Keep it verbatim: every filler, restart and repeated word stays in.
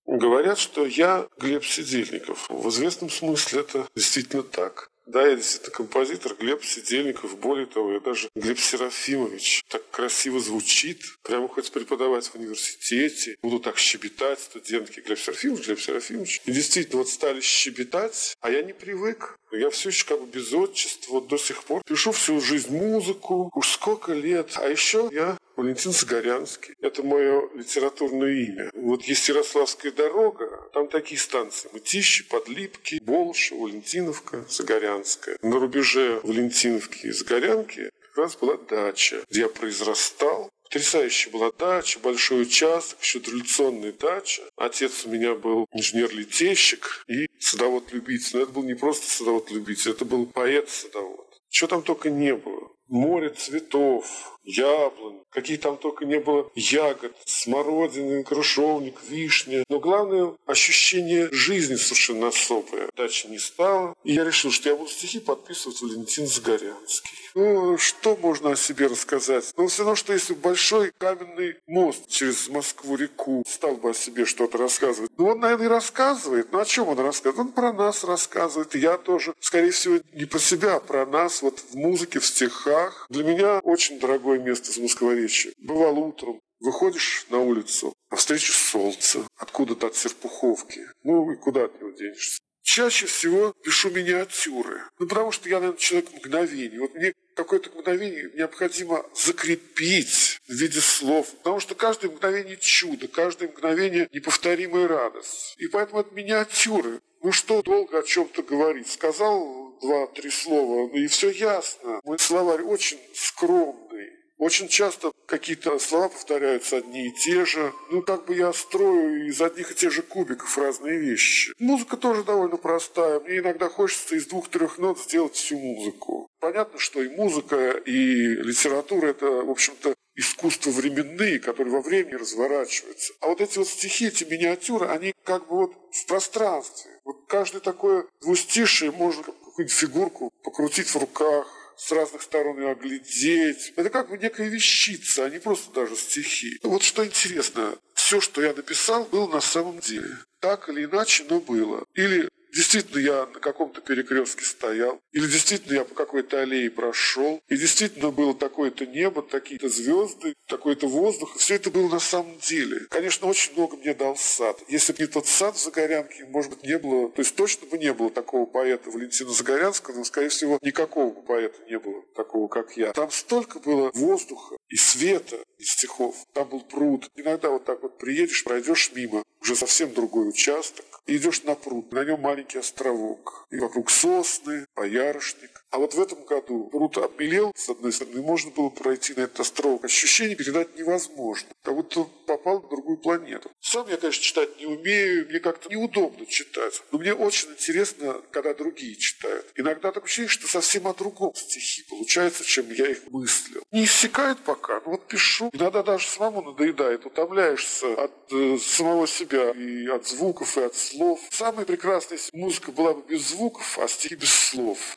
Говорят, что я Глеб Сидельников. В известном смысле это действительно так. Да, я действительно композитор Глеб Сидельников. Более того, я даже Глеб Серафимович. Так красиво звучит. Прямо хоть преподавать в университете. Буду так щебетать, студентки. Глеб Серафимович, Глеб Серафимович. И действительно, вот стали щебетать, а я не привык. Я все еще как бы без отчества. Вот до сих пор пишу всю жизнь музыку. Уж сколько лет. А еще я Валентин Загорянский. Это мое литературное имя. Вот есть Ярославская дорога. Там такие станции. Мытищи, Подлипки, Болшево, Валентиновка, Загорянская. На рубеже Валентиновки и Загорянки как раз была дача, где я произрастал. Потрясающая была дача, большой участок, еще дореволюционная дача. Отец у меня был инженер-литейщик и садовод-любитель. Но это был не просто садовод-любитель, это был поэт-садовод. Чего там только не было. Море цветов, яблонь, какие там только не было ягод, смородины, крыжовник, вишня. Но главное, ощущение жизни совершенно особое. Дачи не стало. И я решил, что я буду стихи подписывать Валентин Загорянский. Ну, что можно о себе рассказать? Ну, все равно, что если большой каменный мост через Москву-реку стал бы о себе что-то рассказывать. Ну, он, наверное, и рассказывает. Ну, о чем он рассказывает? Он про нас рассказывает. И я тоже, скорее всего, не про себя, а про нас. Вот в музыке, в стихах. Для меня очень дорогое место Замоскворечье. Бывало утром. Выходишь на улицу, а встречу солнце. Откуда-то от Серпуховки. Ну, и куда от него денешься? Чаще всего пишу миниатюры. Ну, потому что я, наверное, человек мгновений. Вот мне какое-то мгновение необходимо закрепить в виде слов. Потому что каждое мгновение чудо, каждое мгновение неповторимая радость. И поэтому это миниатюры. Ну что долго о чем-то говорить? Сказал два-три слова, ну и все ясно. Мой словарь очень скромный. Очень часто какие-то слова повторяются одни и те же. Ну, как бы я строю из одних и тех же кубиков разные вещи. Музыка тоже довольно простая. Мне иногда хочется из двух-трех нот сделать всю музыку. Понятно, что и музыка, и литература – это, в общем-то, искусства временные, которые во времени разворачиваются. А вот эти вот стихи, эти миниатюры, они как бы вот в пространстве. Вот каждое такое двустишие можно какую-нибудь фигурку покрутить в руках, с разных сторон ее оглядеть. Это как бы некая вещица, а не просто даже стихи. Вот что интересно, все, что я написал, было на самом деле. Так или иначе, но было. Или действительно я на каком-то перекрестке стоял, или действительно я по какой-то аллее прошел, и действительно было такое-то небо, такие-то звезды, такой-то воздух, и все это было на самом деле. Конечно, очень много мне дал сад. Если бы не тот сад в Загорянке, может быть, не было, то есть точно бы не было такого поэта Валентина Загорянского, но, скорее всего, никакого бы поэта не было, такого, как я. Там столько было воздуха и света, и стихов. Там был пруд. Иногда вот так вот приедешь, пройдешь мимо, уже совсем другой участок, и идешь на пруд. На нем маленький островок. И вокруг сосны, боярышник. А вот в этом году пруд обмелел, с одной стороны, можно было пройти на этот островок. Ощущение передать невозможно. Как будто попал на другую планету. Сам я, конечно, читать не умею, мне как-то неудобно читать. Но мне очень интересно, когда другие читают. Иногда такое ощущение, что совсем о другом стихи получается, чем я их мыслил. Не иссякает пока, но вот пишу. Иногда даже самому надоедает, утомляешься от э, самого себя и от звуков, и от слов. Самое прекрасное, если музыка была бы без звуков, а стихи без слов.